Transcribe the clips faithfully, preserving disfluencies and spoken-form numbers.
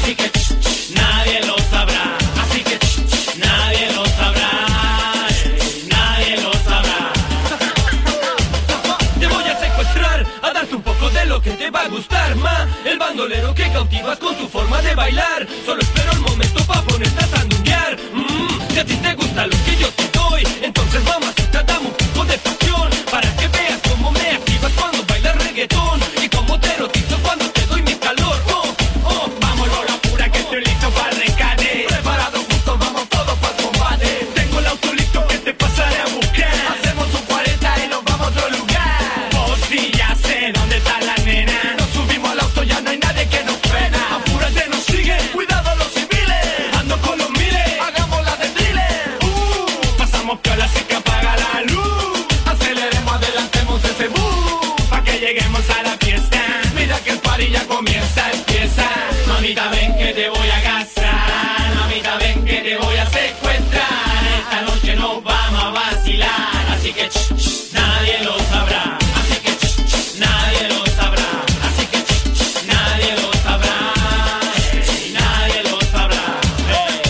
así que nadie lo sabrá, así que nadie lo sabrá, nadie lo sabrá. Te voy a secuestrar, a darte un poco de lo que te va a gustar, ma. El bandolero que cautivas con tu forma de bailar. Solo espero el momento pa' ponerte a sandunguear. Mmm, si a ti te gusta lo que yo te doy, entonces mamacita dame un poco de pasión, para que veas cómo me activas cuando bailas reggaetón y cómo te erotizo cuando te doy mi calor. Oh, oh, vámonos la pura que estoy listo para el rescate. Preparado juntos, vamos todos para el combate. Tengo el auto listo que te pasaré a buscar. Hacemos un cuarenta y nos vamos a otro lugar. Oh sí, ya sé dónde está la nena. Nos subimos al auto, ya no hay nadie que nos frena. Apúrate, nos sigue, cuidado los civiles. Ando con los miles, hagamos la de thriller. Uh, pasamos piola así que apaga la luz. Aceleremos, adelantemos ese bus, pa' que lleguemos a la fiesta. Mira que el party ya comienza, empieza. Mamita, ven que te voy a casar. Mamita, ven que te voy a secuestrar. Esta noche nos vamos a vacilar. Así que ch, ch, nadie lo sabrá. Así que ch, ch, nadie lo sabrá. Así que ch, ch, nadie lo sabrá. Hey, nadie lo sabrá. Hey,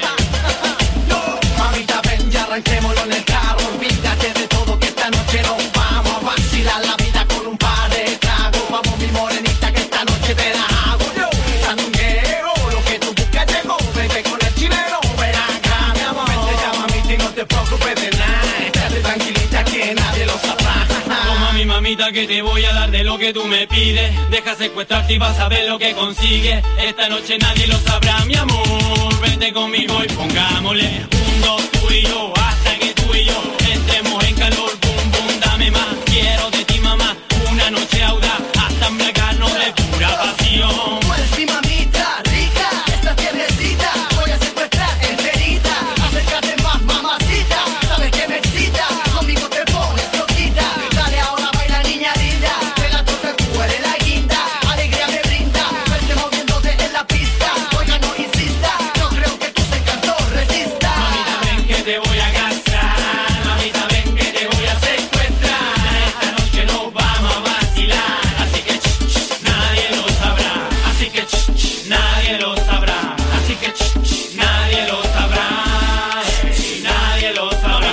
hey. Mamita, ven, ya arranquémoslo en el carro. Olvídate de todo que esta noche nos vamos a vacilar la vida con un par de tragos. Vamos mi morenita que esta noche te la hago yo. Sandungueo, lo que tú buscas llegó. Vete con el chileno, ven acá mi amor. Vente ya mamita y no te preocupes de nada. Estate tranquilita que nadie lo sabrá. Toma mi mamita que te voy a dar de lo que tú me pides. Deja secuestrarte y vas a ver lo que consigues. Esta noche nadie lo sabrá mi amor. Vente conmigo y pongámosle un, dos, tú y yo, hasta que tú y yo entremos en calor. Boom, boom, dame más, quiero de ti mamá. Una noche audaz hasta embriagarnos de pura pasión. Tú eres mi mamita rica, esta tiernecita voy a secuestrar enterita. Acércate más, mamacita, sabes que me excita. Conmigo te pones loquita. Dale ahora, baila niña linda. Que la torta tú eres la guinda. Alegría me brinda, verte moviéndote en la pista. Oiga, no insista, no creo que tus encantos resista. Mamita, ven que te voy a casar. Mamita, ven que te voy a secuestrar. Esta noche nos vamos a vacilar. Así que ch, ch, nadie lo sabrá. Así que ch, ch, nadie lo sabrá. Así que ch, ch, nadie lo sabrá. Hey, nadie lo sabrá.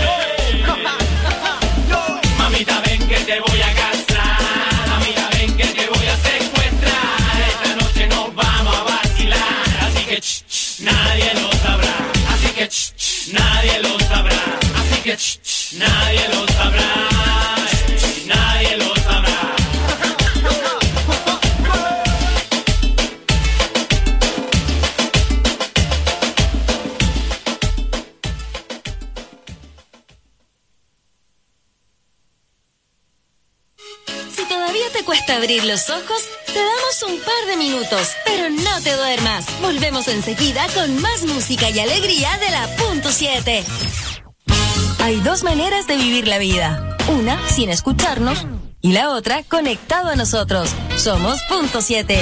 Mamita, ven que te voy a casar. Mamita, ven que te voy a secuestrar. Esta noche nos vamos a vacilar. Así que ch, ch, nadie lo sabrá. Así que ch, ch, nadie lo sabrá. Así que ch, ch, nadie lo sabrá. Hey, nadie lo sabrá. Si todavía te cuesta abrir los ojos, te damos un par de minutos, pero no te duermas. Volvemos enseguida con más música y alegría de la punto siete. Hay dos maneras de vivir la vida. Una, sin escucharnos, y la otra, conectado a nosotros. Somos punto siete.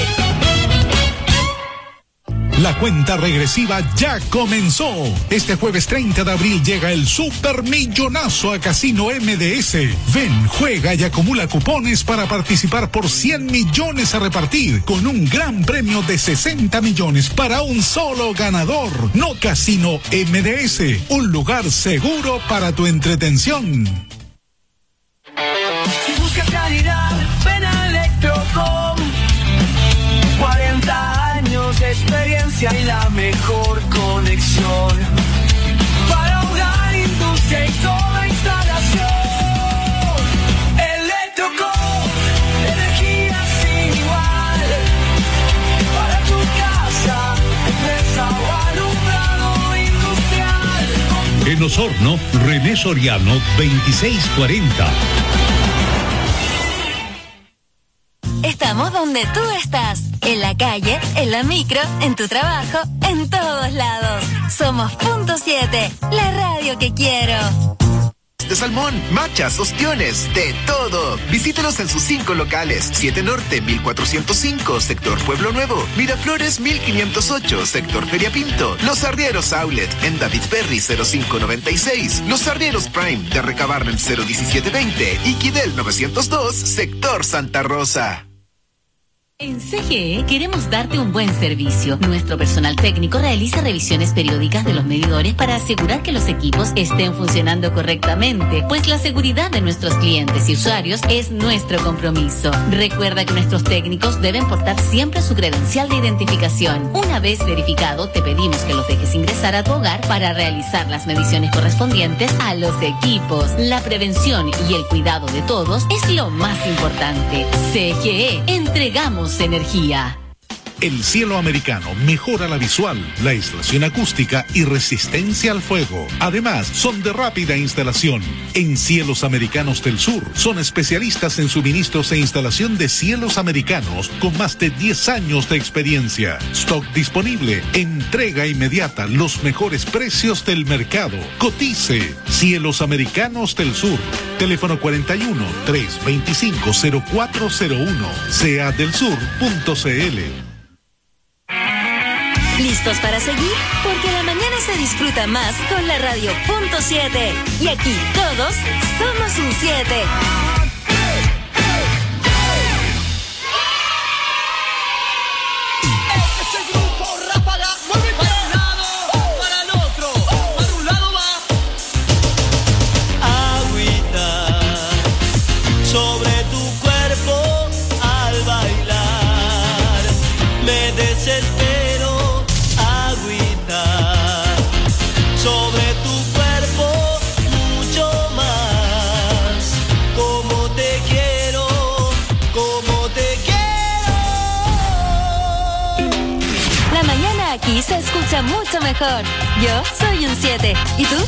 La cuenta regresiva ya comenzó. Este jueves treinta de abril llega el supermillonazo a Casino M D S. Ven, juega y acumula cupones para participar por cien millones a repartir, con un gran premio de sesenta millones para un solo ganador. No Casino M D S, un lugar seguro para tu entretención. Si buscas calidad, ven a Electrocom. cuarenta años de experiencia y la mejor conexión para hogar, industria y toda instalación. Electrocom, energía sin igual para tu casa, empresa o alumbrado industrial. En Osorno, René Soriano, veintiséis cuarenta. Estamos donde tú estás, en la calle, en la micro, en tu trabajo, en todos lados. Somos punto siete, la radio que quiero. De salmón, machas, ostiones, de todo. Visítenos en sus cinco locales. siete Norte, mil cuatrocientos cinco, sector Pueblo Nuevo. Miraflores, mil quinientos ocho, sector Feria Pinto. Los Arrieros Outlet, en David Perry, cero cinco noventa y seis. Los Arrieros Prime, de Recabarren, cero diecisiete veinte. Y Quidel novecientos dos, sector Santa Rosa. En C G E queremos darte un buen servicio. Nuestro personal técnico realiza revisiones periódicas de los medidores para asegurar que los equipos estén funcionando correctamente, pues la seguridad de nuestros clientes y usuarios es nuestro compromiso. Recuerda que nuestros técnicos deben portar siempre su credencial de identificación. Una vez verificado, te pedimos que los dejes ingresar a tu hogar para realizar las mediciones correspondientes a los equipos. La prevención y el cuidado de todos es lo más importante. C G E, entregamos energía. El cielo americano mejora la visual, la aislación acústica y resistencia al fuego. Además, son de rápida instalación. En Cielos Americanos del Sur son especialistas en suministros e instalación de cielos americanos con más de diez años de experiencia. Stock disponible, entrega inmediata, los mejores precios del mercado. Cotice. Cielos Americanos del Sur. Teléfono cuarenta y uno, trescientos veinticinco, cero cuatro cero uno. C A del sur punto c l. ¿Listos para seguir? Porque la mañana se disfruta más con la radio punto siete. Y aquí todos somos un siete. Aquí se escucha mucho mejor. Yo soy un siete. ¿Y tú?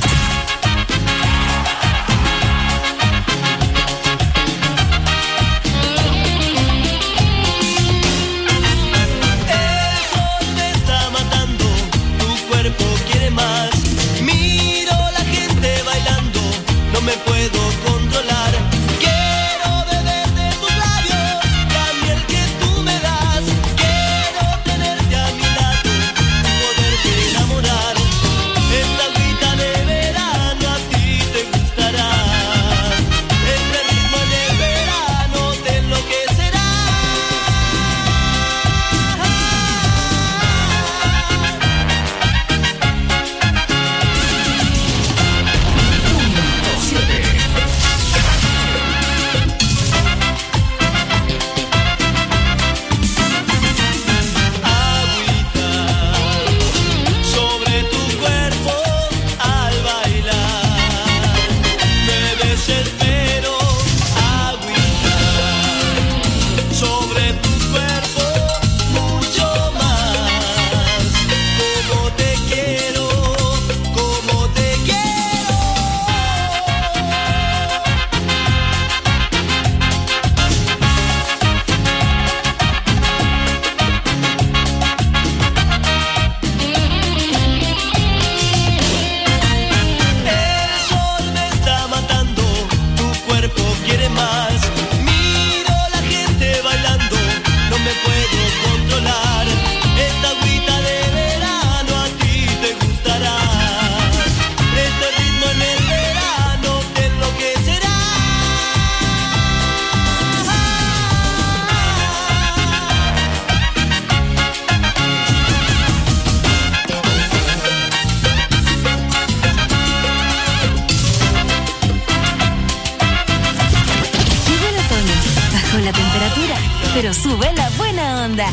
pero sube la buena onda.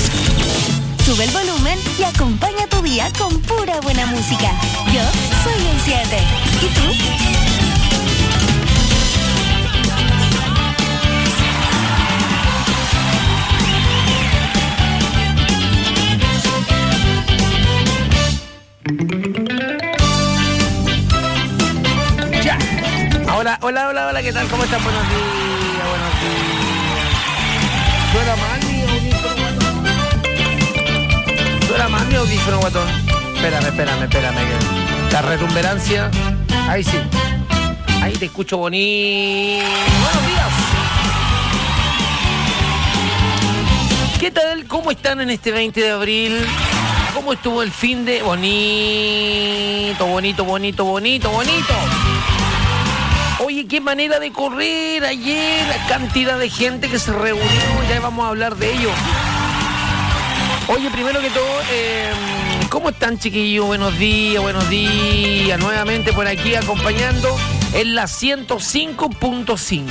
Sube el volumen y acompaña tu día con pura buena música. Yo soy el siete. ¿Y tú? Hola, hola, hola, hola, ¿qué tal? ¿Cómo están? Buenos días, buenos días. ¿Suena mal mi audífono, guatón? ¿Suena mal mi audífono, guatón? Espérame, espérame, espérame. La retumberancia. Ahí sí. Ahí te escucho bonito. Buenos días. ¿Qué tal? ¿Cómo están en este veinte de abril? ¿Cómo estuvo el fin de...? Bonito, bonito, bonito, bonito, bonito. Oye, qué manera de correr ayer, la cantidad de gente que se reunió, ya vamos a hablar de ello. Oye, primero que todo, eh, ¿cómo están, chiquillos? Buenos días, buenos días. Nuevamente por aquí acompañando en la ciento cinco punto cinco.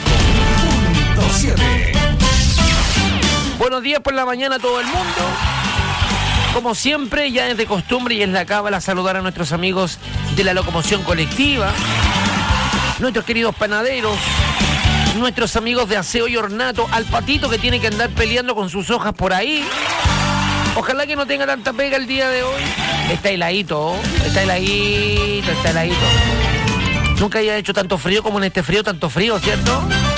Buenos días por la mañana a todo el mundo. Como siempre, ya es de costumbre y es la cábala saludar a nuestros amigos de la locomoción colectiva, nuestros queridos panaderos, nuestros amigos de aseo y ornato, al patito que tiene que andar peleando con sus hojas por ahí. Ojalá que no tenga tanta pega el día de hoy. Está heladito, está heladito, está heladito. Nunca había hecho tanto frío como en este frío, tanto frío, ¿cierto?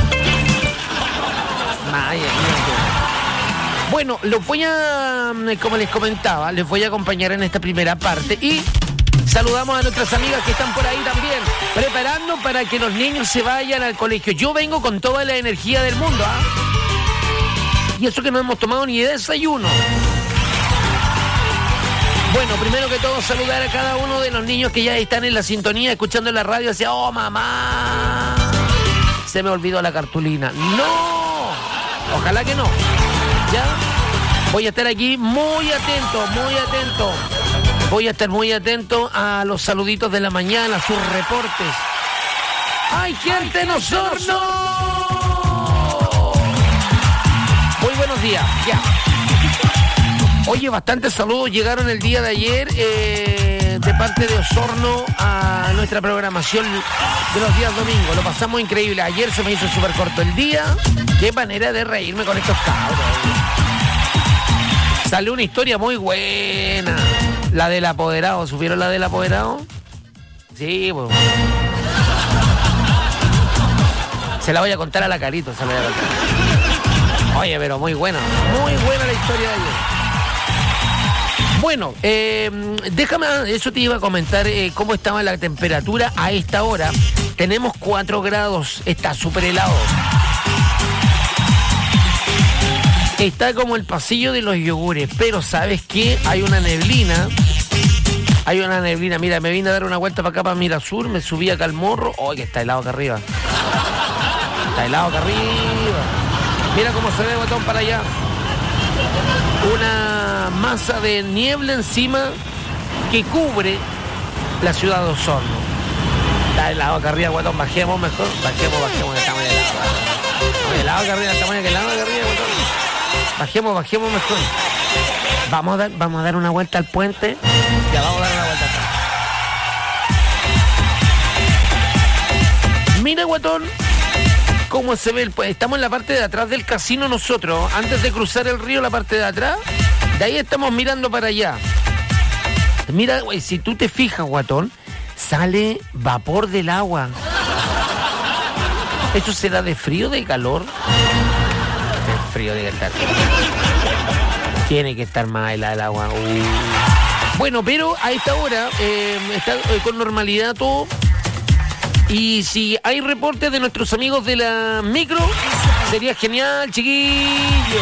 Vaya, bueno, los voy a, como les comentaba, les voy a acompañar en esta primera parte y saludamos a nuestras amigas que están por ahí también, preparando para que los niños se vayan al colegio. Yo vengo con toda la energía del mundo, ¿ah? ¿eh? Y eso que no hemos tomado ni desayuno. Bueno, primero que todo saludar a cada uno de los niños que ya están en la sintonía, escuchando en la radio, decía, oh mamá, se me olvidó la cartulina. No, ojalá que no. Ya, voy a estar aquí muy atento, muy atento. Voy a estar muy atento a los saluditos de la mañana, a sus reportes. ¡Ay, gente en Osorno! Muy buenos días, ya. Oye, bastantes saludos llegaron el día de ayer eh, de parte de Osorno a nuestra programación de los días domingos. Lo pasamos increíble. Ayer se me hizo súper corto el día. Qué manera de reírme con estos cabros. Salió una historia muy buena. La del apoderado. ¿Supieron la del apoderado? Sí, pues. Se la voy a contar a la Carito. Se la voy a contar. Oye, pero muy buena. Muy buena la historia de ayer. Bueno, eh, déjame, eso te iba a comentar eh, cómo estaba la temperatura a esta hora. Tenemos cuatro grados, está súper helado. Está como el pasillo de los yogures, pero ¿sabes qué? Hay una neblina. Hay una neblina. Mira, me vine a dar una vuelta para acá, para Mirasur, me subí acá al morro. ¡Oh, que está helado acá arriba! Está helado acá arriba. Mira cómo se ve, botón, para allá. Una masa de niebla encima que cubre la ciudad de Osorno. Está helado acá arriba, guatón, bajemos mejor. Bajemos, bajemos, estamos helados. Estamos helados acá arriba, estamos helados acá arriba, guatón. Bajemos, bajemos mejor. Vamos a dar, vamos a dar una vuelta al puente. Ya vamos a dar una vuelta acá. Mira, guatón, cómo se ve el puente. Estamos en la parte de atrás del casino nosotros. Antes de cruzar el río, la parte de atrás. De ahí estamos mirando para allá. Mira, güey, si tú te fijas, guatón, sale vapor del agua. ¿Eso será de frío o de calor? De frío, de calor. Tiene que estar más helada el agua. Uh. Bueno, pero a esta hora eh, está eh, con normalidad todo. Y si hay reportes de nuestros amigos de la micro, sería genial, chiquillos.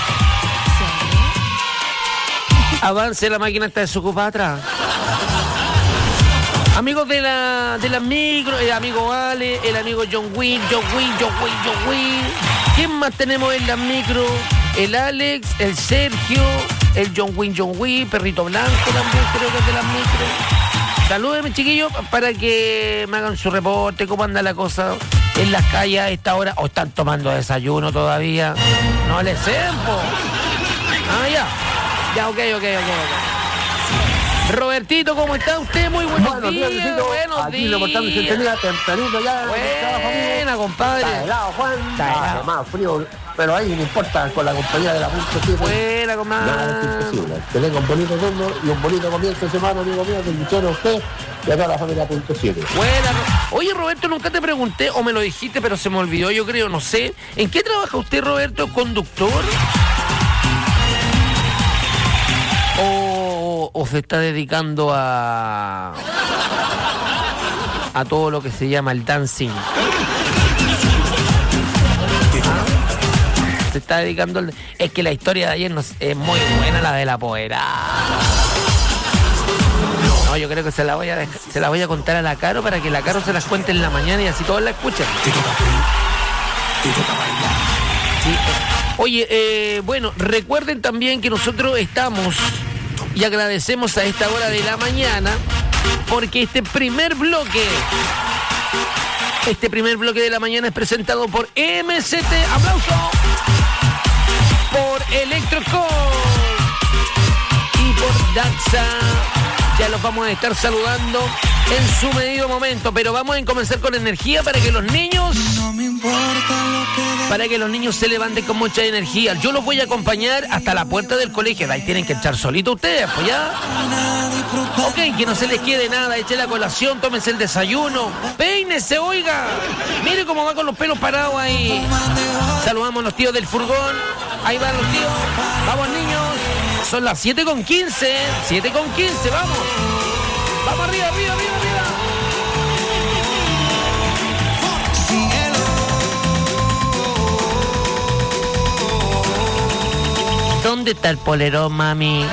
Avance, la máquina está desocupada atrás. Amigos de la de la micro, el amigo Ale, el amigo John Will, John Will, John Will, John Will. ¿Quién más tenemos en la micro? El Alex, el Sergio, el John Will, John Will, Perrito Blanco también creo que es de la micro. Salúdenme, chiquillos, para que me hagan su reporte, cómo anda la cosa en las calles a esta hora. ¿O están tomando desayuno todavía? No les sé, po. Ah, ya. Ya, ok, ok, ok, ok. Robertito, ¿cómo está usted? Muy buenos bueno, días. días Buenos aquí días. reportando sintonía tempranito ya. Buena, compadre. Está helado, Juan. Está helado. Ah, más frío, pero ahí no importa, con la compañía de la punto siete. Buena, compadre. Nada es imposible. Que tenga un bonito turno y un bonito comienzo de semana, amigo mío. Bendiciones a usted y a toda la familia punto siete. Buena. Oye, Roberto, nunca te pregunté, o me lo dijiste, pero se me olvidó, yo creo, no sé. ¿En qué trabaja usted, Roberto? ¿Conductor? ¿O, o se está dedicando a a todo lo que se llama el dancing? ¿Ah? Se está dedicando al... Es que la historia de ayer no, es muy buena, la del apoderado. No, No, yo creo que se la voy a dejar, se la voy a contar a la Caro para que la Caro se las cuente en la mañana y así todos la escuchan. Sí. Oye, eh, bueno, recuerden también que nosotros estamos y agradecemos a esta hora de la mañana porque este primer bloque, este primer bloque de la mañana es presentado por M C T, aplauso, por Electrocom y por Daxa. Ya los vamos a estar saludando en su medido momento, pero vamos a comenzar con energía para que los niños, para que los niños se levanten con mucha energía. Yo los voy a acompañar hasta la puerta del colegio. Ahí tienen que echar solitos ustedes, pues ya. Ok, que no se les quede nada, eche la colación, tómense el desayuno, peínese, oiga. Mire cómo va con los pelos parados ahí. Saludamos a los tíos del furgón. Ahí van los tíos. Vamos, niños. Son las siete con quince. siete con quince, vamos. Vamos arriba, arriba, arriba, arriba. ¿Dónde está el polerón, mami?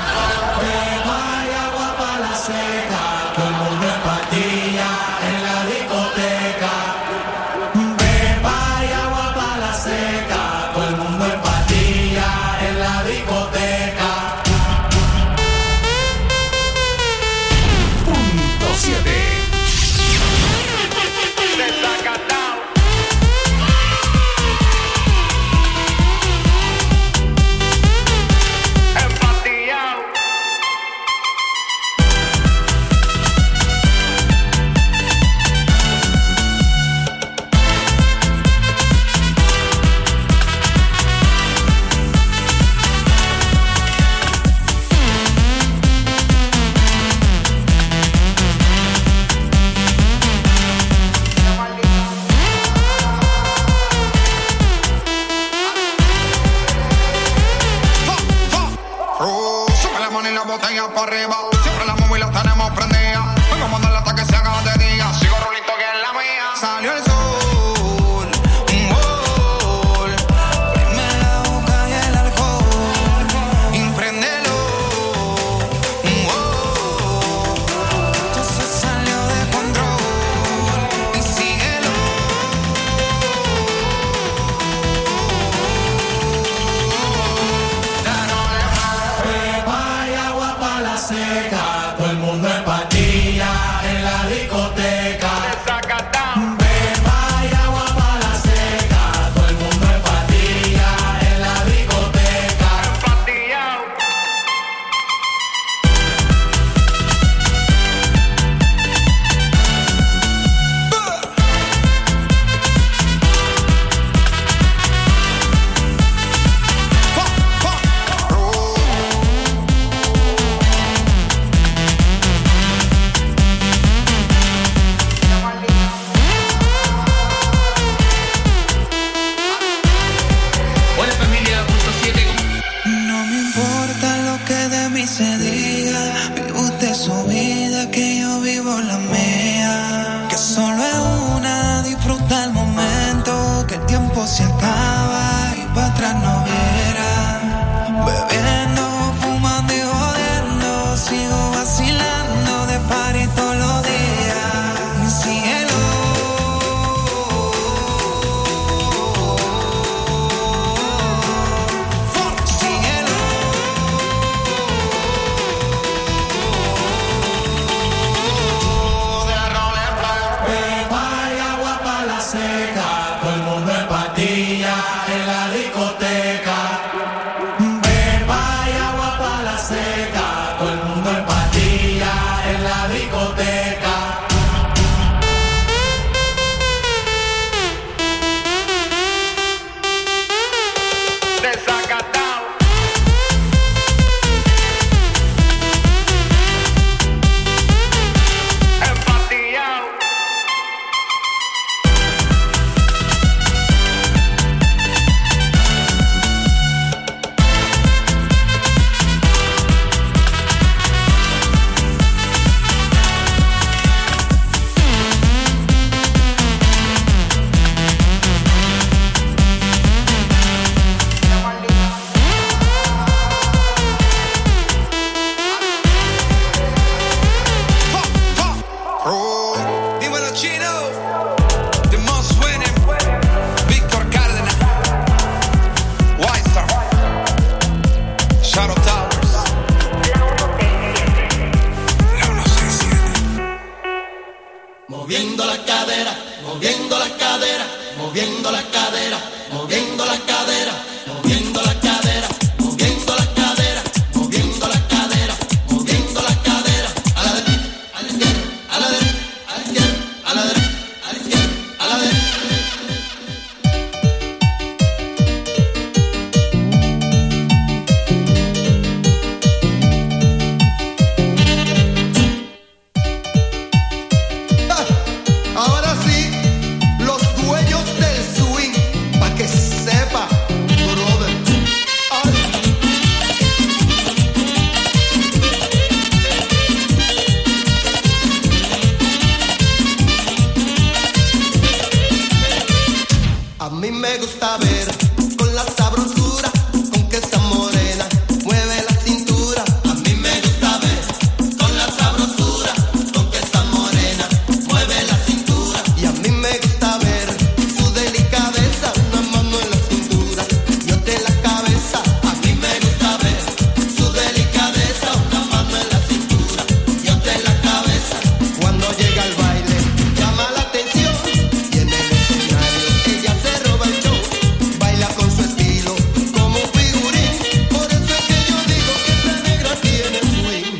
moviendo la cadera, moviendo la cadera, moviendo la cadera, moviendo la cadera, moviendo la cadera, moviendo la cadera, a la derecha, a la izquierda, a la derecha, a la izquierda, a la derecha, a la izquierda, a la derecha. Ahora sí, los dueños del swing, pa' que sepa, brother. Ay. A mí me gusta ver con la sabrosura con que esa morena mueve la cintura. A mí me gusta ver con la sabrosura con que esa morena mueve la cintura. Y a mí me gusta ver su delicadeza, una mano en la cintura y otra en la cabeza. A mí me gusta ver su delicadeza, una mano en la cintura y otra en la cabeza. Cuando llega al baile llama la atención y en el escenario ella se roba el show. Baila con su estilo como un figurín. Por eso es que yo digo que esta negra tiene swing.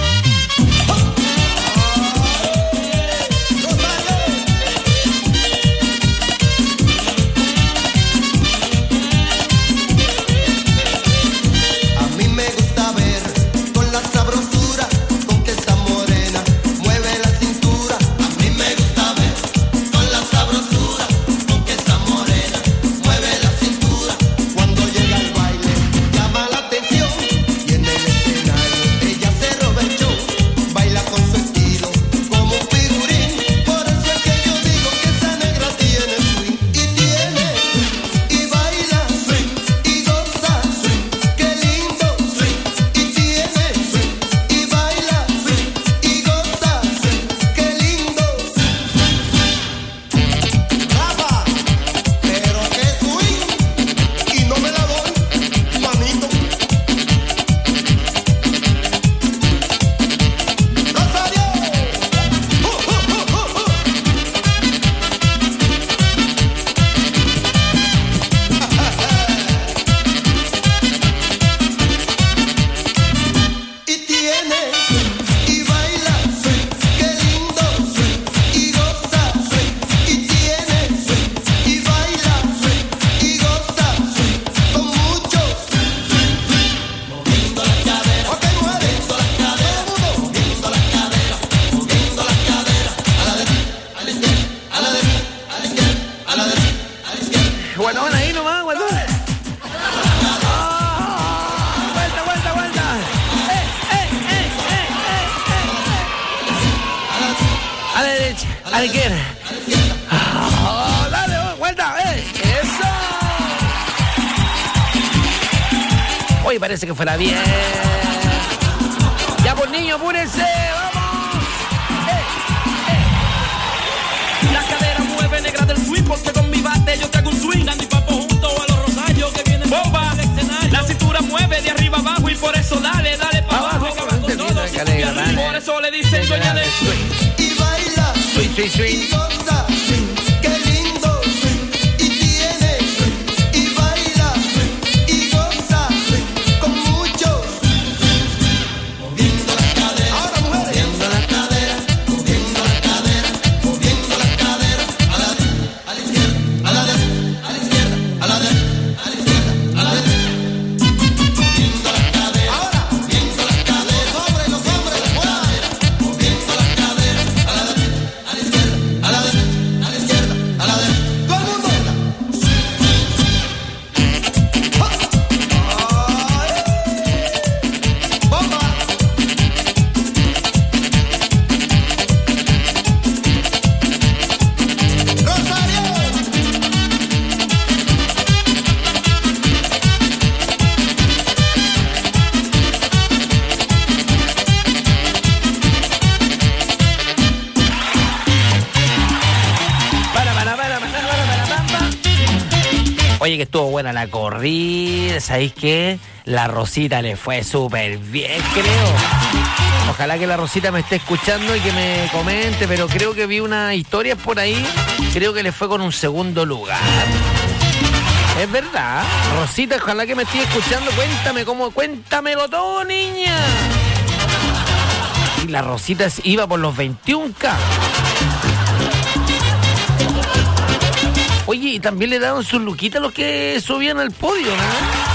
A mí me gusta ver con la sabrosura con que esa morena mueve la cintura. A mí me gusta ver con la sabrosura con que esa morena mueve la cintura. Cuando llega al baile llama la atención y en el escenario ella se roba el show. Baila con su estilo como un figurín. Por eso es que yo digo que esa negra tiene swing. Y tiene y baila swing y goza swing. Qué lindo swing. Y tiene swing y baila swing y goza swing. Qué lindo Rafa, pero qué swing. Y no me la doy, manito. Rosario. Uh, uh, uh, uh, uh. Y tiene swing y baila swing, qué lindo swing y goza swing. Y tiene swing y baila swing y goza swing con mucho swing, swing, swing. Moviendo la cadera, ok, mujeres, moviendo la cadera, moviendo la cadera, moviendo la cadera, a la derecha, a la izquierda, a la derecha, a la izquierda, a la derecha, a la izquierda. Guardón ahí nomás, guardón. Ah, vuelta, vuelta, vuelta. Eh, eh, eh, eh, eh, eh. A la derecha, a la izquierda. Ah, dale, vuelta, eh. Eso. Oye, parece que fuera bien. Ya, pues niños, apúrense, vamos. Eh, eh. La cadera mueve negra del swing porque con mi bate yo te hago un swing. Dando y papo junto a los rosarios que vienen bomba al escenario. La cintura mueve de arriba abajo y por eso dale, dale pa' abajo. Que va con todo, sin copiar. Por eso le dicen dueña del swing. Y baila Swing, swing, y swing. goza swing, qué lindo swing. Y tiene swing y baila swing y goza swing con mucho swing, swing, swing. Moviendo la cadera, ahora mujeres, moviendo la cadera, moviendo la cadera, moviendo la cadera, a la derecha, a la izquierda, a la derecha, a la izquierda, a la derecha, a la izquierda, a la derecha. Moviendo la cadera, ahora moviendo la cadera, los hombres, los hombres, mujeres, moviendo la cadera, a la derecha, a la izquierda, a la derecha, a la izquierda, a la derecha. Todo el mundo. ¡Ay! ¡Bomba! ¡Rosario! Para, para, para, para, para, para, para, para. Oye, que estuvo buena la corrida. ¿Sabéis qué? La Rosita le fue súper bien, creo. Ojalá que la Rosita me esté escuchando y que me comente, pero creo que vi unas historias por ahí. Creo que le fue con un segundo lugar. Es verdad. Rosita, ojalá que me esté escuchando. Cuéntame cómo, cuéntamelo todo, niña. Y la Rosita iba por los veintiún K. Oye, y también le daban sus luquitas a los que subían al podio, ¿no?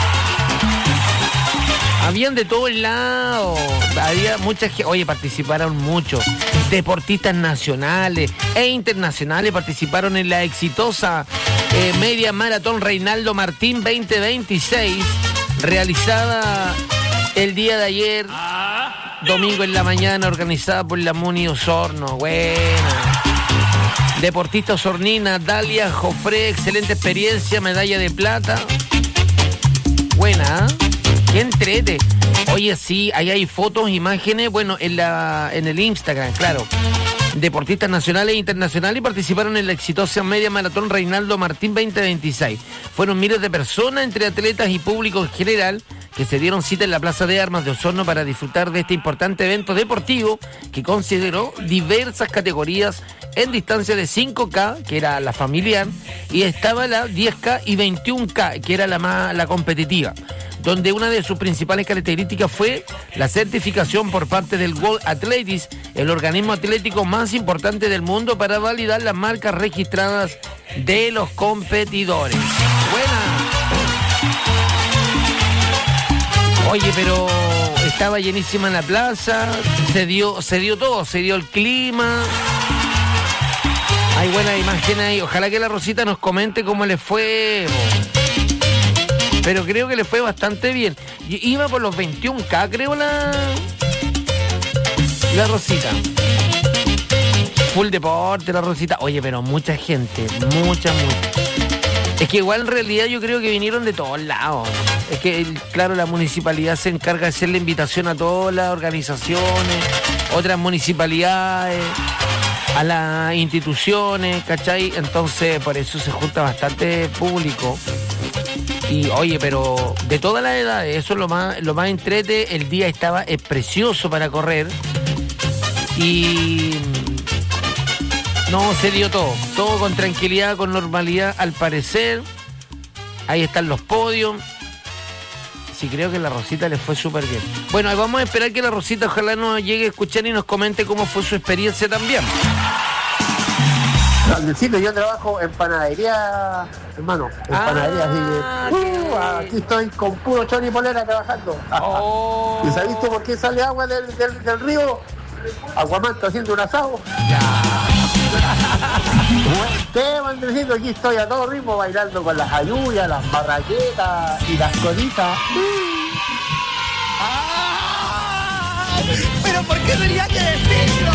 Habían de todos lados, había mucha gente, oye, participaron muchos, deportistas nacionales e internacionales participaron en la exitosa eh, Media Maratón Reinaldo Martín veinte veintiséis, realizada el día de ayer, domingo en la mañana, organizada por la Muni Osorno. Buena. Deportista osornina, Dalia Jofré, excelente experiencia, medalla de plata. Buena, ¿eh? ¡Qué entrete! Oye, sí, ahí hay fotos, imágenes, bueno, en la en el Instagram, claro. Deportistas nacionales e internacionales participaron en la exitosa Media Maratón Reinaldo Martín veinte veintiséis. Fueron miles de personas, entre atletas y público en general, que se dieron cita en la Plaza de Armas de Osorno para disfrutar de este importante evento deportivo que consideró diversas categorías en distancia de cinco K, que era la familiar, y estaba la diez K y veintiún K, que era la más la competitiva, donde una de sus principales características fue la certificación por parte del World Athletics, el organismo atlético más importante del mundo, para validar las marcas registradas de los competidores. Buena. Oye, pero estaba llenísima en la plaza, se dio, se dio todo, se dio el clima. Hay buena imagen ahí. Ojalá que la Rosita nos comente cómo le fue. Pero creo que le fue bastante bien. Iba por los veintiún K, creo, la... La Rosita. Full deporte, la Rosita. Oye, pero mucha gente, mucha, mucha. Es que igual en realidad yo creo que vinieron de todos lados. Es que, claro, la municipalidad se encarga de hacer la invitación a todas las organizaciones, otras municipalidades, a las instituciones, ¿cachai? Entonces, por eso se junta bastante público. Y oye, pero de todas las edades, eso es lo más, lo más entrete. El día estaba es precioso para correr. Y no, se dio todo, todo con tranquilidad, con normalidad, al parecer. Ahí están los podios. Sí, creo que la Rosita le fue súper bien. Bueno, vamos a esperar que la Rosita ojalá nos llegue a escuchar y nos comente cómo fue su experiencia también. Andresito, yo trabajo en panadería, hermano, en ah, panadería, así que uh, aquí estoy con puro chori y polera trabajando. Oh. ¿Y sabes tú por qué sale agua del, del, del río? Aguamán está haciendo un asado. Ya. Buen tema, Andresito, aquí estoy a todo ritmo bailando con las ayuyas, las barraquetas y las coditas. ¡Ah! ¿Pero por qué tenía que decirlo?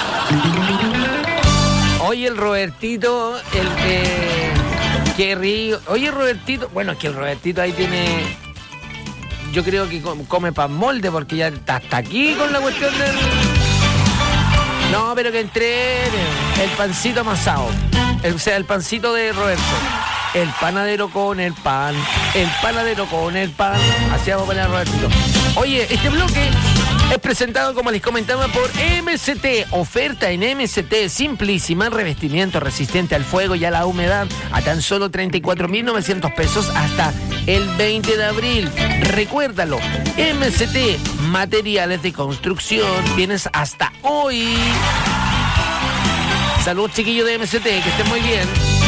Oye, el Robertito, el que... Qué río. Oye, Robertito, bueno, es que el Robertito ahí tiene... Yo creo que come pan molde porque ya está hasta aquí con la cuestión del... No, pero que entrene. El pancito amasado. O sea, el pancito de Roberto. El panadero con el pan. El panadero con el pan. Así vamos a poner a Robertito. Oye, este bloque es presentado, como les comentaba, por M S T. Oferta en M S T simplísima, revestimiento resistente al fuego y a la humedad, a tan solo treinta y cuatro mil novecientos pesos hasta el veinte de abril. Recuérdalo, M S T, materiales de construcción, tienes hasta hoy. Saludos, chiquillos de M S T, que estén muy bien.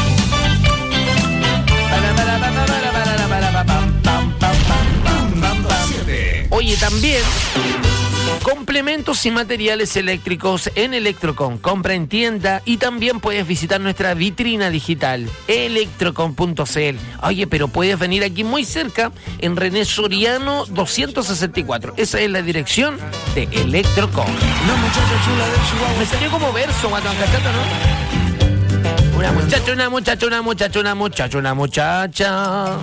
Oye, también complementos y materiales eléctricos en Electrocom. Compra en tienda y también puedes visitar nuestra vitrina digital, electrocom punto c l. Oye, pero puedes venir aquí muy cerca, en René Soriano doscientos sesenta y cuatro. Esa es la dirección de Electrocom. Una muchacha chula del Chihuahua. Me salió como verso, Guatón Cachata, ¿no? Una muchacha, una muchacha, una muchacha, una muchacha, una muchacha.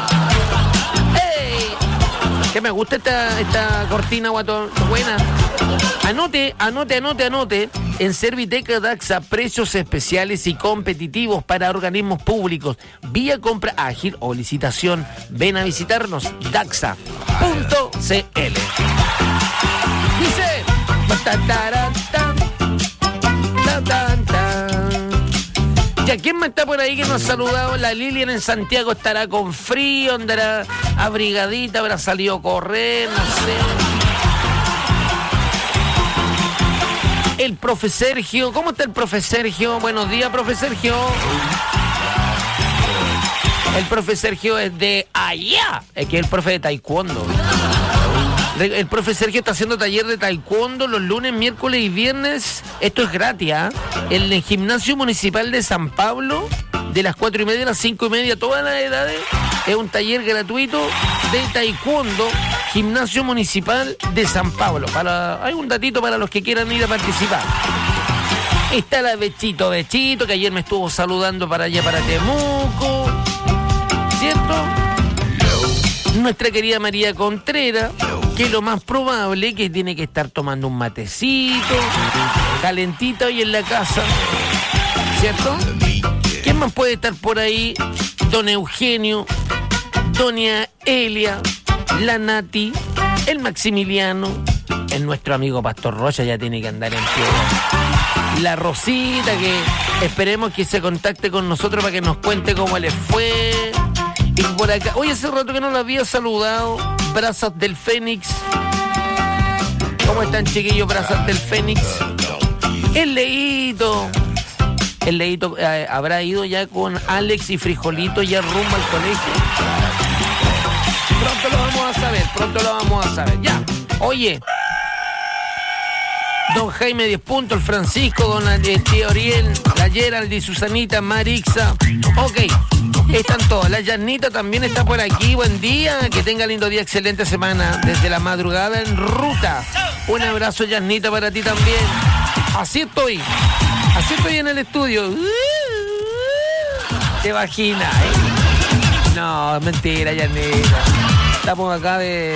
¡Ey! Que me gusta esta, esta cortina, Guatón. Buena. Anote, anote, anote, anote. En Serviteca Daxa, precios especiales y competitivos para organismos públicos. Vía compra ágil o licitación. Ven a visitarnos. Daxa punto c l. Dice... tarán, tan, tan, tan, tan. Ya, ¿quién más está por ahí que nos ha saludado? La Lilian en Santiago estará con frío, andará abrigadita, habrá salido a correr, no sé. El profe Sergio, ¿cómo está el profe Sergio? Buenos días, profe Sergio. El profe Sergio es de allá, es que es el profe de taekwondo. El profe Sergio está haciendo taller de taekwondo los lunes, miércoles y viernes. Esto es gratis, ¿eh? En el gimnasio municipal de San Pablo, de las cuatro y media a las cinco y media, todas las edades. Es un taller gratuito de taekwondo, gimnasio municipal de San Pablo. Para, hay un datito para los que quieran ir a participar. Está la Bechito Bechito, que ayer me estuvo saludando para allá, para Temuco, ¿cierto? Nuestra querida María Contreras, que lo más probable que tiene que estar tomando un matecito, calentita hoy en la casa, ¿cierto? ¿Quién más puede estar por ahí? Don Eugenio, Doña Elia, la Nati, el Maximiliano, el nuestro amigo Pastor Rocha ya tiene que andar en pie. La Rosita, que esperemos que se contacte con nosotros para que nos cuente cómo le fue. Y por acá, hoy hace rato que no la había saludado. Brazas del Fénix. ¿Cómo están, chiquillos? Brazas del Fénix. El Leito. El Leito eh, habrá ido ya con Alex y Frijolito ya rumbo al colegio. Pronto lo vamos a saber, pronto lo vamos a saber. Ya, oye. Don Jaime diez puntos, el Francisco, don eh, tío Oriel, la Geraldi, Susanita, Marixa. Ok, están todas. La Yanita también está por aquí. Buen día, que tenga lindo día, excelente semana. Desde la madrugada en ruta. Un abrazo, Yanita, para ti también. Así estoy. Así estoy en el estudio. Te vagina, ¿eh? No, mentira, Yanita. Estamos acá de...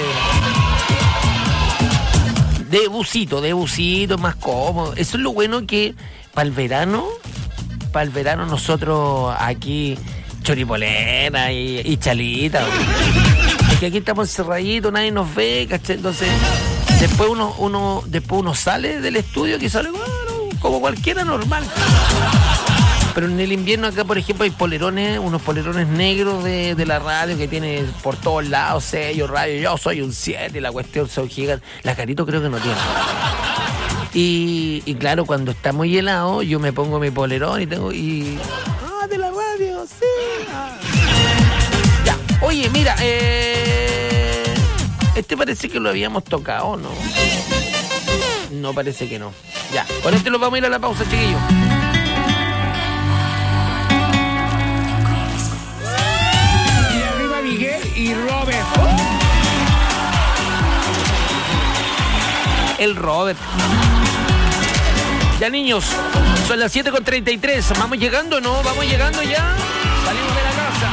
De busito, de busito, más cómodo. Eso es lo bueno que para el verano, para el verano nosotros aquí, choripolena y, y chalita. Es que aquí estamos encerraditos, nadie nos ve, ¿cachai? Entonces, después uno, uno, después uno sale del estudio, que sale bueno, como cualquiera normal. Pero en el invierno acá, por ejemplo, hay polerones, unos polerones negros de, de la radio que tiene por todos lados, sello, radio, yo soy un siete, la cuestión soy gigante. La Carito creo que no tiene. Y, y claro, cuando está muy helado, yo me pongo mi polerón y tengo... y ¡ah, de la radio! ¡Sí! Ah. Ya, oye, mira, eh... este parece que lo habíamos tocado, ¿no? No, parece que no. Ya, con este lo vamos a ir a la pausa, chiquillos. Y Robert. El Robert. Ya, niños, son las siete con treinta y tres. ¿Vamos llegando, no? ¿Vamos llegando ya? Salimos de la casa.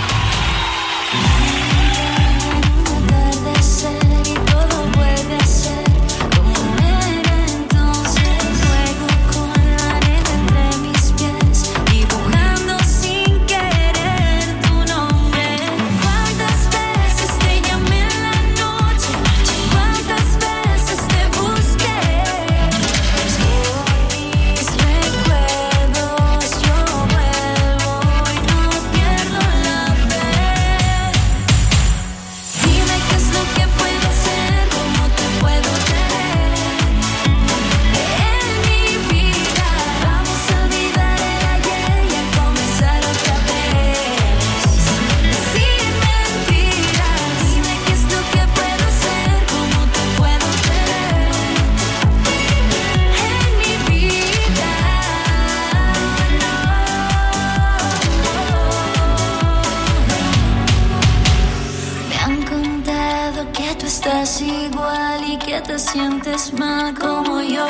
Te sientes mal como yo.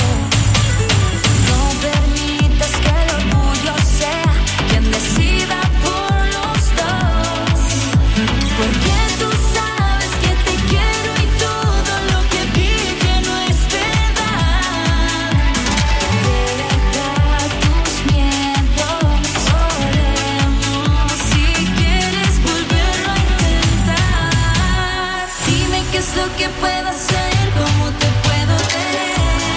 No permitas que el orgullo sea quien decida por los dos. Porque tú sabes que te quiero y todo lo que dije no es verdad. Deja tus miedos, oremos si quieres volverlo a intentar. Dime qué es lo que puedo hacer. ¿Cómo te puedo tener?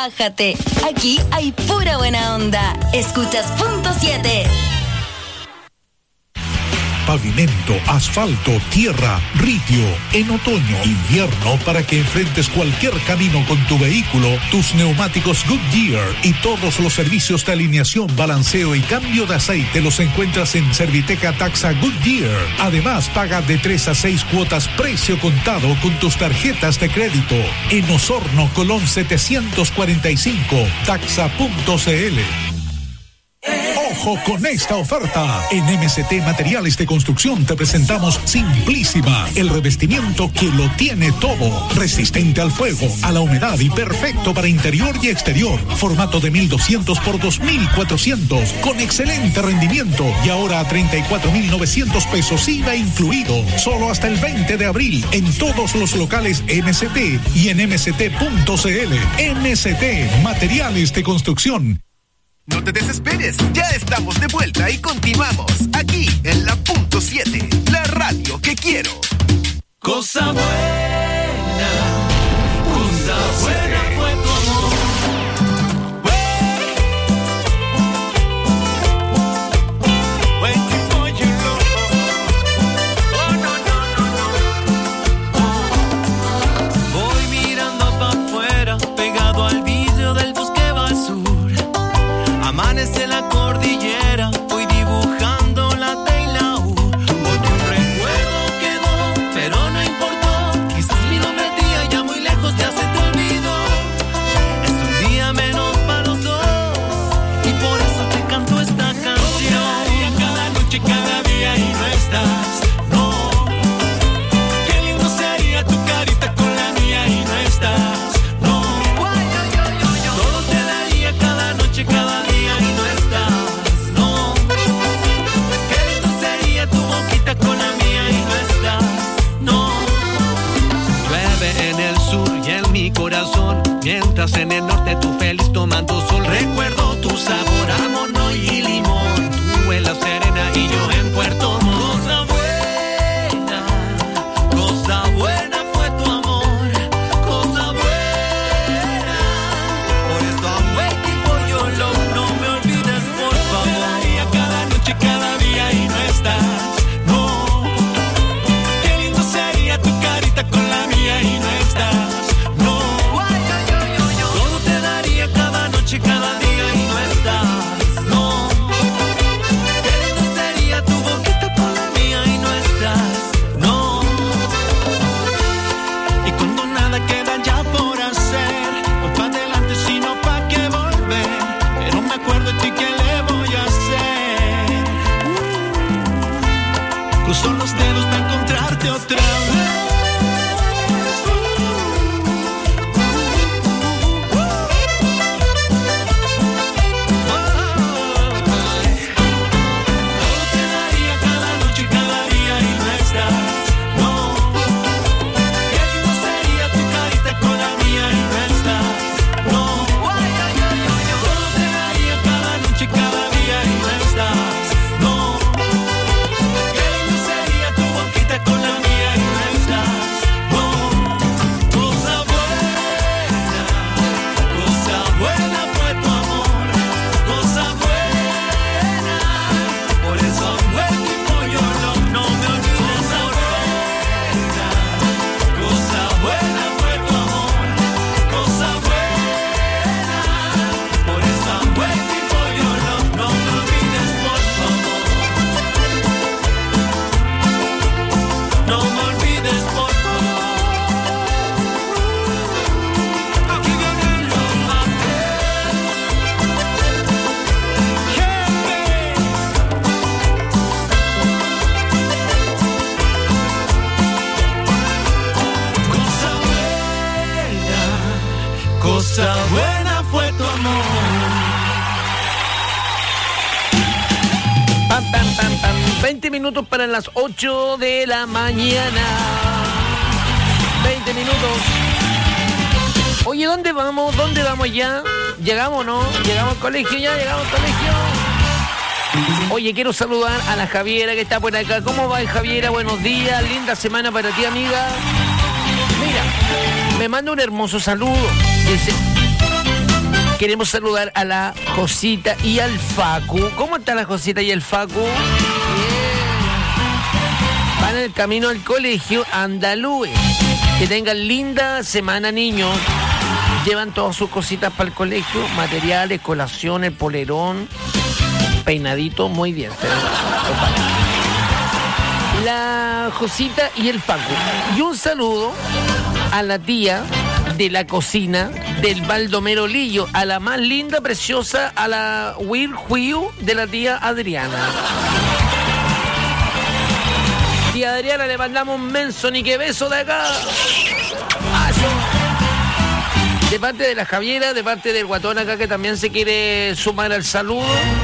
relájate. Aquí hay pura buena onda. Escuchas Punto siete. Pavimento, asfalto, tierra, ritio. En otoño, invierno, para que enfrentes cualquier camino con tu vehículo, tus neumáticos Goodyear y todos los servicios de alineación, balanceo y cambio de aceite los encuentras en Serviteca Taxa Goodyear. Además, paga de tres a seis cuotas precio contado con tus tarjetas de crédito. En Osorno, Colón setecientos cuarenta y cinco, taxa punto c l. Ojo con esta oferta. En M C T Materiales de Construcción te presentamos Simplísima, el revestimiento que lo tiene todo. Resistente al fuego, a la humedad y perfecto para interior y exterior. Formato de mil doscientos por dos mil cuatrocientos, con excelente rendimiento y ahora a treinta y cuatro mil novecientos pesos I V A incluido. Solo hasta el veinte de abril en todos los locales M C T y en m c t punto c l. M C T Materiales de Construcción. No te desesperes, ya estamos de vuelta y continuamos aquí en la Punto siete, la radio que quiero. Cosa buena, cosa buena fue tu amor. Waiting for you, Lord. Oh, no, no, no, no. Voy mirando pa' afuera, pegado al vidrio del bus que va al sur. Amanece la cordillera, voy dibujando la T y la U. Porque un recuerdo quedó, pero no importó. Quizás mi nombre día ya muy lejos ya se te olvidó. Es un día menos para los dos y por eso te canto esta canción. Cada día, cada noche, cada día y no estás, no. Qué lindo sería tu carita con la mía y no estás, no. Todo te daría cada noche, cada día. Con la mía y no estás, no. Llueve en el sur y en mi corazón, mientras en el norte tú feliz tomando sol. Recuerdo tu sabor a mono y limón, tú en La Serena y yo en Puerto Montt. Cosa buena, cosa buena fue tu amor, cosa buena. Por eso I'm waiting for your love, no me olvides por favor. Cada día, cada noche, cada día y no estás. Con la mía y no estás, no. Todo te daría cada noche, cada día y no estás, no. Qué lindo sería tu boquita con la mía y no estás, no. Y cuando nada queda ya por hacer, no pa' adelante sino pa' que volver. Pero me acuerdo de ti, ¿qué le voy a hacer? Uh, cruzo los dedos para encontrarte otra vez. Cosa buena fue tu amor. Pam, pam, pam, pam. veinte minutos para las ocho de la mañana. veinte minutos. Oye, ¿dónde vamos? ¿Dónde vamos ya? ¿Llegamos, no? ¿Llegamos al colegio ya? ¿Llegamos al colegio? Oye, quiero saludar a la Javiera que está por acá. ¿Cómo va, Javiera? Buenos días. Linda semana para ti, amiga. Mira, me manda un hermoso saludo. Dice, Queremos saludar a la Josita y al Facu. ¿Cómo está la Josita y el Facu? Bien. Van en el camino al colegio andaluz. Que tengan linda semana, niños. Llevan todas sus cositas para el colegio. Materiales, colaciones, polerón, peinadito. Muy bien. La Josita y el Facu. Y un saludo a la tía de la cocina del Baldomero Lillo, a la más linda, preciosa, a la Will Huiu de la tía Adriana. Tía Adriana, le mandamos un menso ni que beso de acá. De parte de la Javiera, de parte del guatón acá que también se quiere sumar al saludo.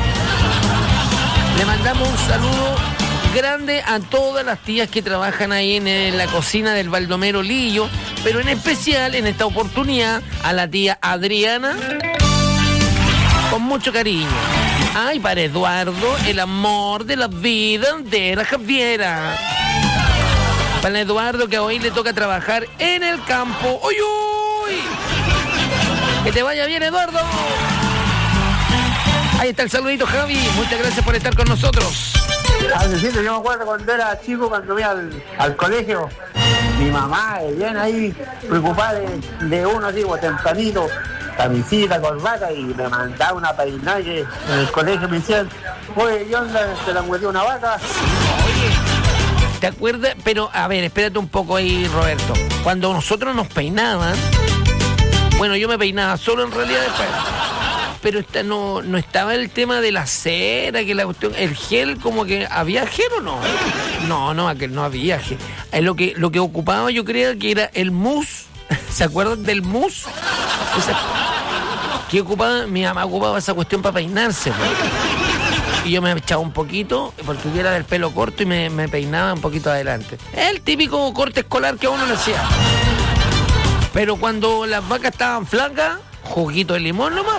Le mandamos un saludo grande a todas las tías que trabajan ahí en, en la cocina del Baldomero Lillo, pero en especial en esta oportunidad a la tía Adriana, con mucho cariño. Ay, para Eduardo, el amor de la vida de la Javiera. Para Eduardo, que hoy le toca trabajar en el campo. ¡Uy, uy! Que te vaya bien, Eduardo. Ahí está el saludito, Javi. Muchas gracias por estar con nosotros. Ah, decirte, yo me acuerdo cuando era chico, cuando iba al, al colegio, mi mamá, bien ahí, preocupada de, de uno, digo, tempranito, camisita, corbata, y me mandaba una peinada que en el colegio me decían, oye, yo te la muerdi una vaca. Oye, ¿te acuerdas? Pero, a ver, espérate un poco ahí, Roberto. Cuando nosotros nos peinaban, bueno, yo me peinaba solo en realidad después. Pero esta no, no estaba el tema de la cera, que la cuestión, el gel, como que ¿había gel o no? No, no, aquel no había gel. Es lo que, lo que ocupaba, yo creo que era el mousse. ¿Se acuerdan del mousse? Esa, que ocupaba, mi mamá ocupaba esa cuestión para peinarse, ¿no? Y yo me echaba un poquito, porque yo era del pelo corto y me, me peinaba un poquito adelante. El típico corte escolar que a uno le hacía. Pero cuando las vacas estaban flacas, juguito de limón nomás.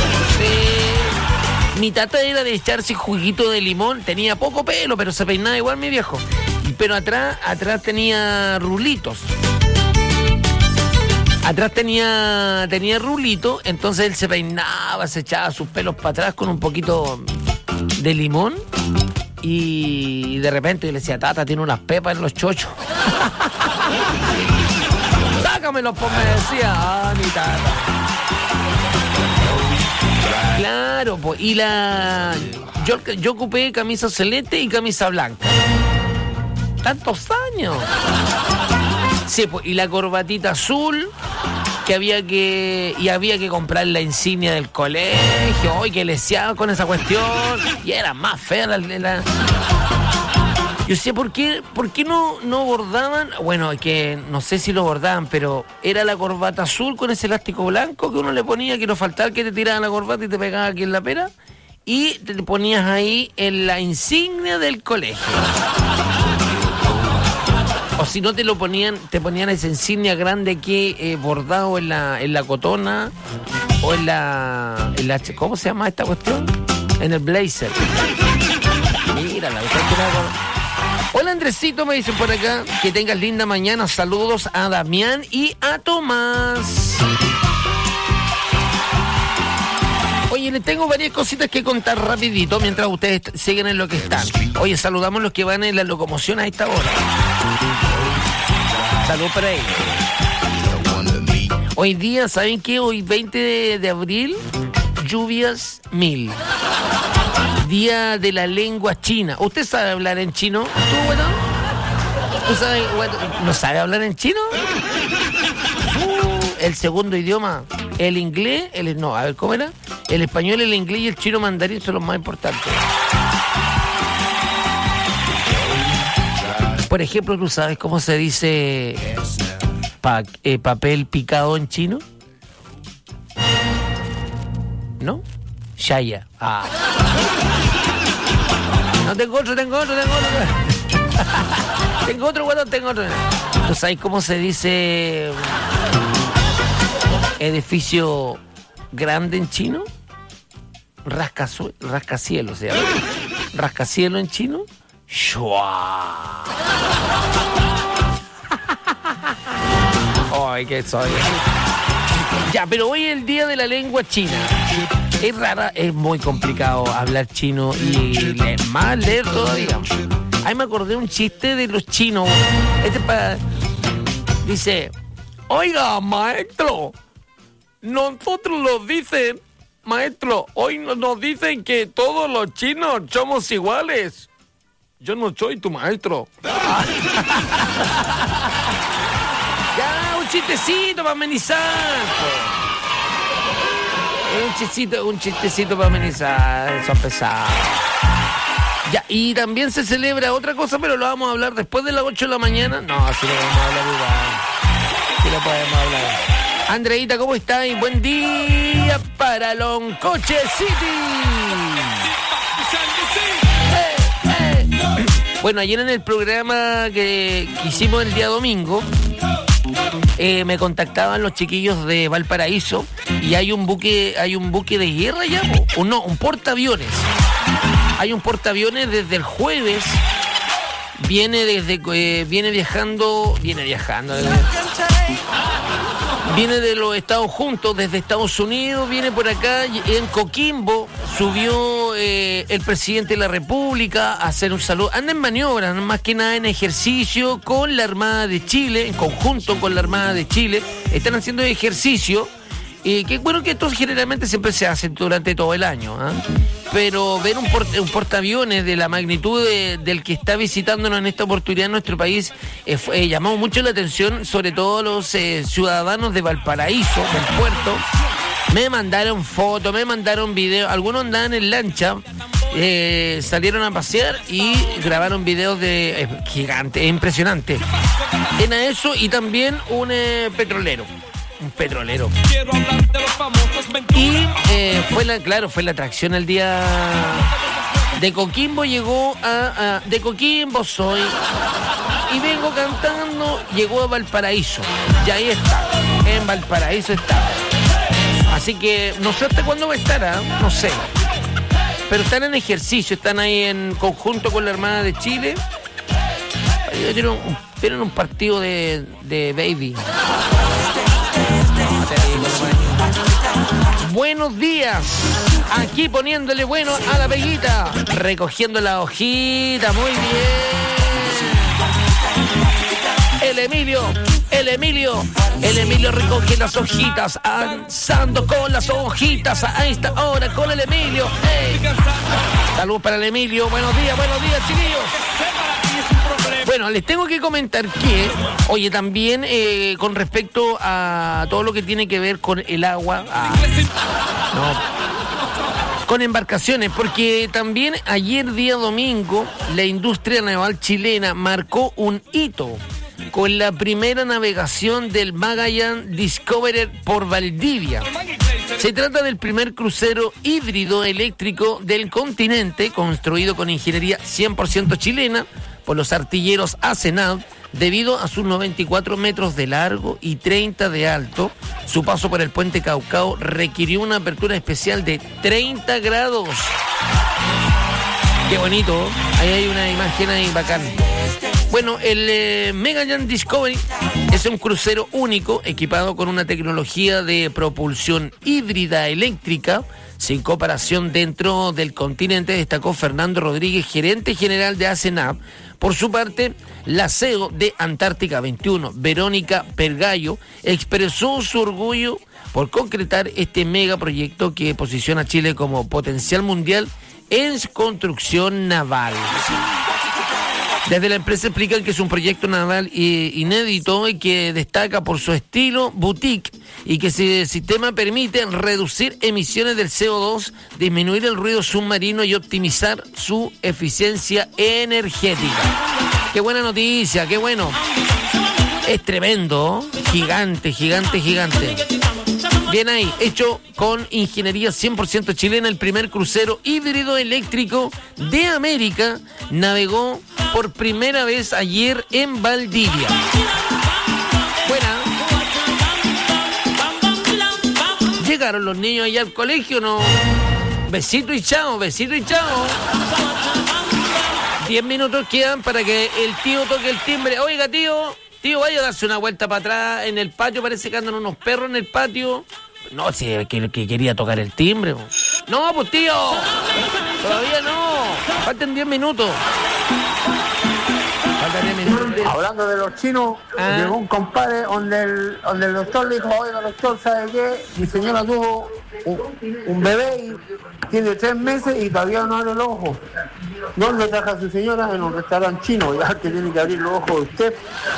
Sí. Mi tata era de echarse juguito de limón. Tenía poco pelo, pero se peinaba igual mi viejo. Pero atrás, atrás tenía rulitos. Atrás tenía, tenía rulito, entonces él se peinaba, se echaba sus pelos para atrás con un poquito de limón. Y de repente yo le decía, tata, tiene unas pepas en los chochos. Sácamelos, pues, me decía. Ah, mi tata. Claro, pues, y la... Yo, yo ocupé camisa celeste y camisa blanca. Tantos años. Sí, pues, y la corbatita azul, que había que... Y había que comprar la insignia del colegio. ¡Ay, que leseaba con esa cuestión! Y era más fea la... la... Yo sé por qué, por qué no, no bordaban, bueno, que no sé si lo bordaban, pero era la corbata azul con ese elástico blanco que uno le ponía, que no faltaba que te tiraban la corbata y te pegaba aquí en la pera, y te ponías ahí en la insignia del colegio. O si no te lo ponían, te ponían esa insignia grande que eh, bordado en la, en la cotona o en la, en la, ¿cómo se llama esta cuestión? En el blazer. Mira, la verdad que era... Hola Andresito, me dicen por acá. Que tengas linda mañana. Saludos a Damián y a Tomás. Oye, les tengo varias cositas que contar rapidito mientras ustedes siguen en lo que están. Oye, saludamos a los que van en la locomoción a esta hora. Salud para ellos. Hoy día, ¿saben qué? Hoy veinte de abril, lluvias mil. Día de la lengua china. ¿Usted sabe hablar en chino? ¿Tú, bueno? ¿Tú sabes, bueno, no sabe hablar en chino? Uh, el segundo idioma, el inglés, el no, a ver, ¿cómo era? El español, el inglés y el chino mandarín son los más importantes. Por ejemplo, ¿tú sabes cómo se dice pa, eh, papel picado en chino? ¿No? Shaya. Ah. No, tengo otro, tengo otro, tengo otro. Tengo otro, bueno, tengo otro. ¿Tú sabes cómo se dice edificio grande en chino? Rascasu- rascacielos, ¿se llama? Rascacielo en chino. Shua. Ay, qué soy. Ya, pero hoy es el día de la lengua china. Es rara, es muy complicado hablar chino y leer, más leer todavía. Ahí me acordé un chiste de los chinos. Este para... Dice, oiga, maestro, nosotros nos dicen, maestro, hoy nos dicen que todos los chinos somos iguales. Yo no soy tu maestro. Ya, un chistecito para amenizar. Pues. Un chistecito, un chistecito para amenizar. Eso pesados. Ya, y también se celebra otra cosa, pero lo vamos a hablar después de las ocho de la mañana. No, así lo vamos a hablar igual. Sí lo podemos hablar. Andreita, ¿cómo estáis? Buen día para Loncoche City. Eh, eh. Bueno, ayer en el programa que, que hicimos el día domingo, eh, me contactaban los chiquillos de Valparaíso y hay un buque, hay un buque de guerra ya, o no, un portaaviones. Hay un portaaviones desde el jueves, viene desde eh, viene viajando, viene viajando, desde, viene de los Estados Juntos, desde Estados Unidos, viene por acá, en Coquimbo, subió eh, el presidente de la República a hacer un saludo, anda en maniobra, más que nada en ejercicio con la Armada de Chile, en conjunto con la Armada de Chile, están haciendo ejercicio. Y que bueno que esto generalmente siempre se hace durante todo el año, ¿eh? Pero ver un, port, un portaaviones de la magnitud de, del que está visitándonos en esta oportunidad en nuestro país eh, fue, eh, llamó mucho la atención, sobre todo los eh, ciudadanos de Valparaíso, del puerto. Me mandaron fotos, me mandaron videos, algunos andaban en lancha, eh, salieron a pasear y grabaron videos de eh, gigantes, impresionante. En eso y también un eh, petrolero. Un petrolero. Y eh, fue la, claro, fue la atracción el día de Coquimbo, llegó a, a de Coquimbo soy y vengo cantando, llegó a Valparaíso. Y ahí está, en Valparaíso está. Así que no sé hasta cuándo va a estar, ¿eh? No sé. Pero están en ejercicio, están ahí en conjunto con la Armada de Chile. Tienen un, tienen un partido de, de baby. Buenos días, aquí poniéndole bueno a la peguita, recogiendo la hojita, muy bien. El Emilio, el Emilio, el Emilio recoge las hojitas, avanzando con las hojitas a esta hora con el Emilio. Hey. Saludos para el Emilio, buenos días, buenos días, chiquillos. Bueno, les tengo que comentar que, oye, también eh, con respecto a todo lo que tiene que ver con el agua, a, no, con embarcaciones, porque también ayer día domingo la industria naval chilena marcó un hito con la primera navegación del Magallanes Discoverer por Valdivia. Se trata del primer crucero híbrido eléctrico del continente, construido con ingeniería cien por ciento chilena por los artilleros Asenad, debido a sus noventa y cuatro metros de largo y treinta de alto. Su paso por el puente Caucao requirió una apertura especial de treinta grados. Qué bonito, ahí hay una imagen ahí bacán. Bueno, el eh, Magallanes Discovery es un crucero único equipado con una tecnología de propulsión híbrida eléctrica sin comparación dentro del continente, destacó Fernando Rodríguez, gerente general de Asenap. Por su parte, la C E O de Antártica veintiuno, Verónica Pergallo, expresó su orgullo por concretar este megaproyecto que posiciona a Chile como potencial mundial en construcción naval. Desde la empresa explican que es un proyecto naval inédito y que destaca por su estilo boutique y que el sistema permite reducir emisiones del C O dos, disminuir el ruido submarino y optimizar su eficiencia energética. Qué buena noticia, qué bueno. Es tremendo, gigante, gigante, gigante. Bien ahí, hecho con ingeniería cien por ciento chilena, el primer crucero híbrido eléctrico de América navegó por primera vez ayer en Valdivia. Buena. ¿Llegaron los niños allá al colegio no? Besito y chao, besito y chao. Diez minutos quedan para que el tío toque el timbre. Oiga, tío... Tío, vaya a darse una vuelta para atrás en el patio, parece que andan unos perros en el patio. No, si que, que quería tocar el timbre. Po. No, pues tío. Todavía no. Faltan diez minutos. Faltan diez minutos. Hablando de los chinos, Ah. llegó un compadre donde el, donde el doctor le dijo, oiga doctor, ¿sabe qué? Mi señora tuvo un, un bebé y tiene tres meses y todavía no abre los ojos. ¿Dónde trabaja su señora? En un restaurante chino, ya que tiene que abrir los ojos de usted.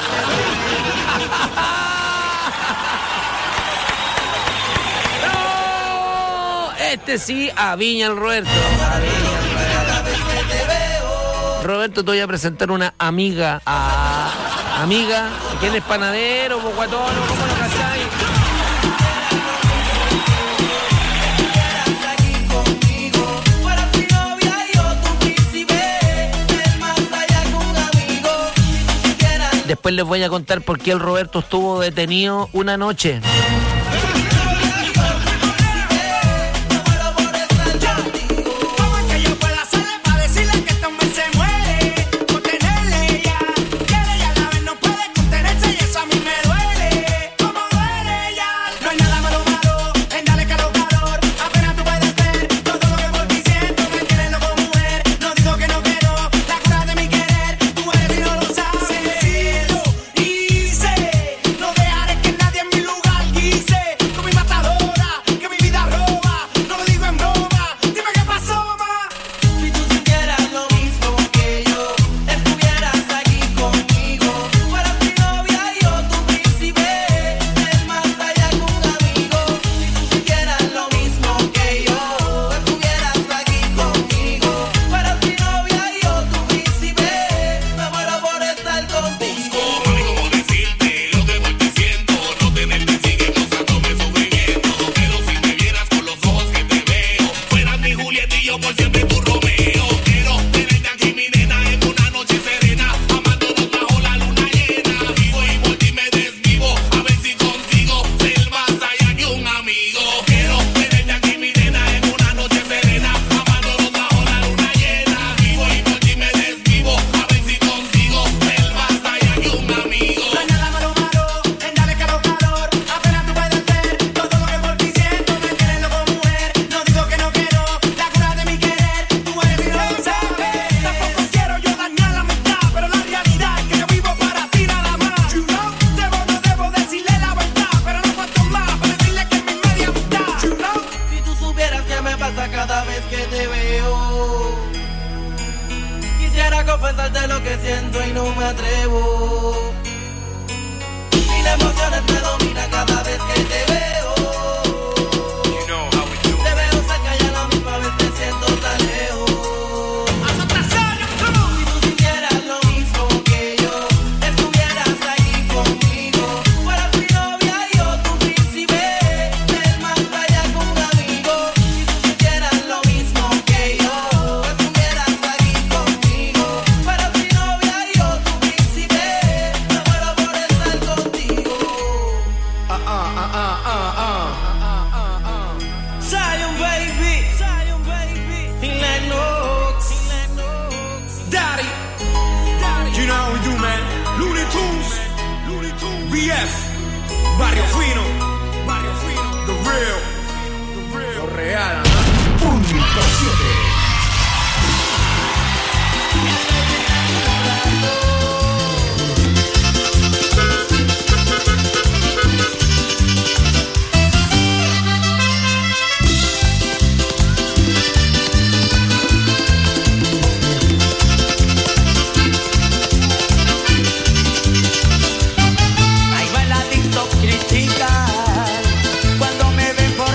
Este sí, a Viña el Roberto. A Viña el Roberto. Roberto, te voy a presentar una amiga. A, amiga, ¿quién es panadero, bocuatón? ¿Cómo lo cacháis? Después les voy a contar por qué el Roberto estuvo detenido una noche. confesarte lo que siento y no me atrevo. Mil emociones me dominan cada vez que te veo. Te veo cerca y a la misma vez te siento tan lejos. Si tú sintieras lo mismo que yo, estuvieras aquí conmigo. Fueras mi novia y yo tu príncipe, del más allá con un amigo. Si tú sintieras lo mismo que yo, estuvieras aquí conmigo. Fueras mi novia y yo tu príncipe, me muero por estar contigo. Ah, ah, ah, ah, ah, ah. Zion baby, Zion baby, in Lennox, Daddy, You know how we do, man. Looney Tunes, Looney Tunes, B F, Barrio Fino, Barrio Fino, The Real, The Real, lo real, ¿no? Punto siete. Ahí va el adicto criticar cuando me ven por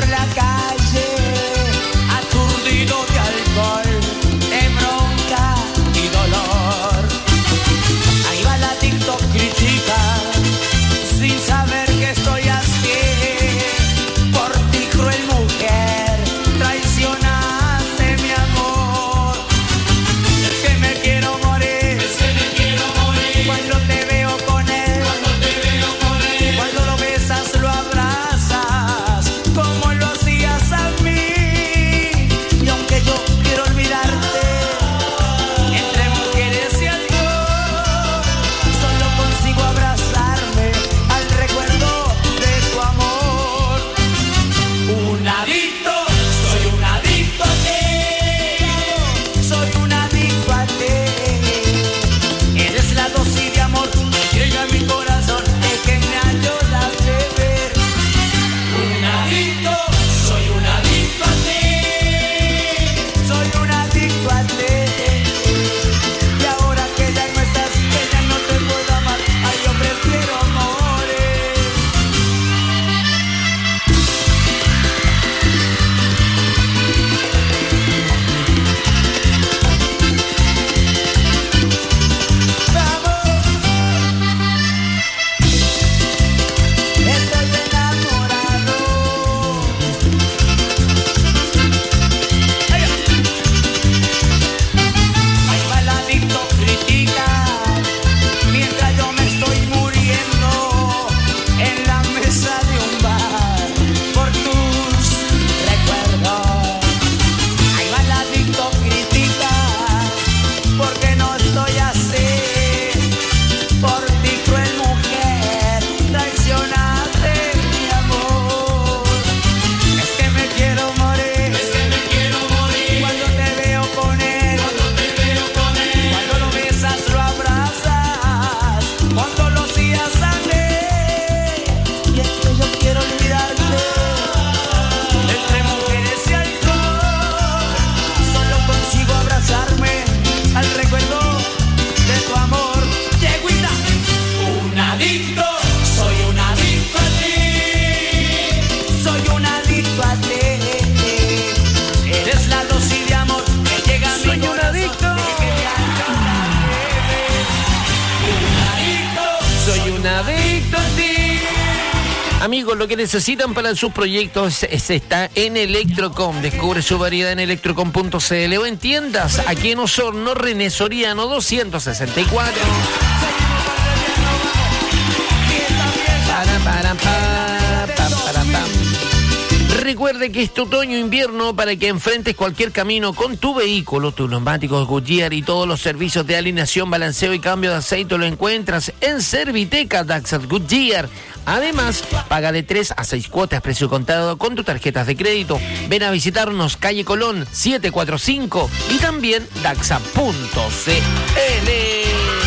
Amigos, lo que necesitan para sus proyectos es, está en Electrocom. Descubre su variedad en electrocom punto c l o en tiendas. Aquí en Osorno, René Soriano doscientos sesenta y cuatro. Para, para, para, para, para, para. Recuerde que este otoño-invierno, para que enfrentes cualquier camino con tu vehículo, tus neumáticos Goodyear y todos los servicios de alineación, balanceo y cambio de aceite lo encuentras en Serviteca Daxat Goodyear. Además, paga de tres a seis cuotas precio contado con tus tarjetas de crédito. Ven a visitarnos calle Colón setecientos cuarenta y cinco y también daxa punto c l.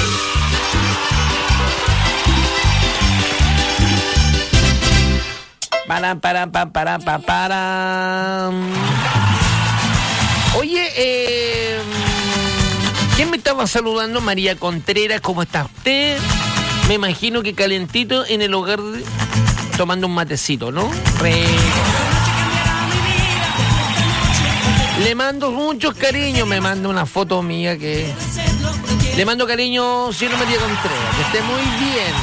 Para, para, para, para, para, para. Oye, eh, ¿quién me estaba saludando? María Contreras, ¿cómo está usted? Me imagino que calentito en el hogar, de, tomando un matecito, ¿no? Re... Le mando muchos cariños, me manda una foto mía que... Le mando cariño, señor María Contreras, que esté muy bien.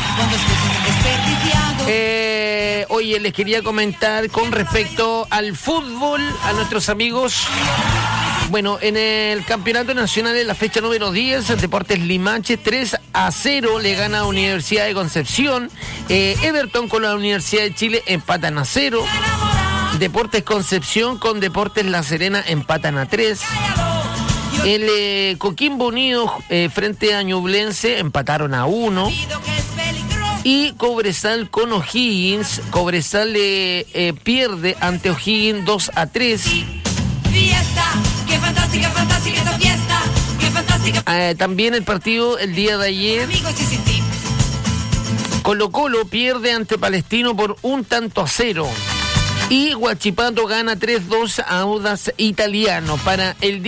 Eh, oye, les quería comentar con respecto al fútbol, a nuestros amigos. Bueno, en el Campeonato Nacional de la fecha número diez, Deportes Limache tres a cero le gana a Universidad de Concepción. Eh, Everton con la Universidad de Chile empatan a cero. Deportes Concepción con Deportes La Serena empatan a tres. El eh, Coquimbo Unido eh, frente a Ñublense empataron a uno. Y Cobresal con O'Higgins. Cobresal eh, eh, pierde ante O'Higgins dos a tres. Fiesta, qué fantástica, fantástica esta fiesta, qué fantástica. Eh, también el partido el día de ayer. Amigos, y sin ti. Colo Colo pierde ante Palestino por un tanto a cero. Y Huachipato gana tres dos a Audax Italiano. Para el